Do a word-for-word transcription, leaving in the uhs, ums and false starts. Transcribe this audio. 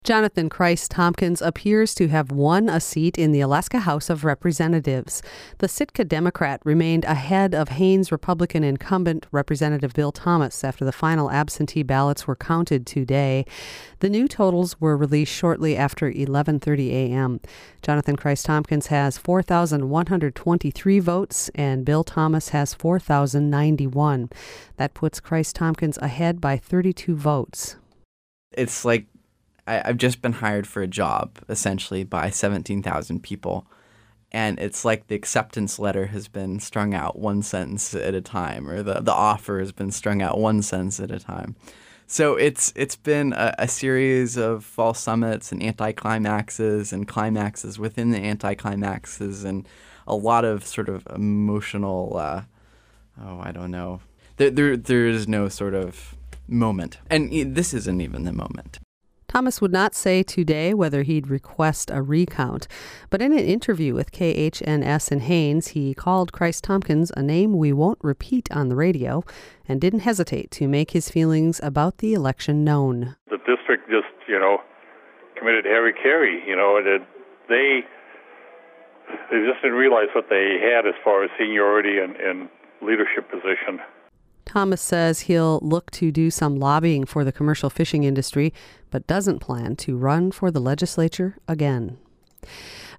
Jonathan Christ Tompkins appears to have won a seat in the Alaska House of Representatives. The Sitka Democrat remained ahead of Haines Republican incumbent Representative Bill Thomas after the final absentee ballots were counted today. The new totals were released shortly after eleven thirty a.m. Jonathan Christ Tompkins has four thousand one hundred twenty-three votes and Bill Thomas has four thousand ninety-one. That puts Christ Tompkins ahead by thirty-two votes. It's like I, I've just been hired for a job, essentially, by seventeen thousand people. And it's like the acceptance letter has been strung out one sentence at a time, or the, the offer has been strung out one sentence at a time. So it's it's been a, a series of false summits and anticlimaxes and climaxes within the anticlimaxes and a lot of sort of emotional, uh, oh, I don't know. There, there There is no sort of moment. And this isn't even the moment. Thomas would not say today whether he'd request a recount, but in an interview with K H N S in Haines, he called Christ Tompkins a name we won't repeat on the radio and didn't hesitate to make his feelings about the election known. The district just, you know, committed Harry Carey, you know, and they, they just didn't realize what they had as far as seniority and, and leadership position. Thomas says he'll look to do some lobbying for the commercial fishing industry, but doesn't plan to run for the legislature again.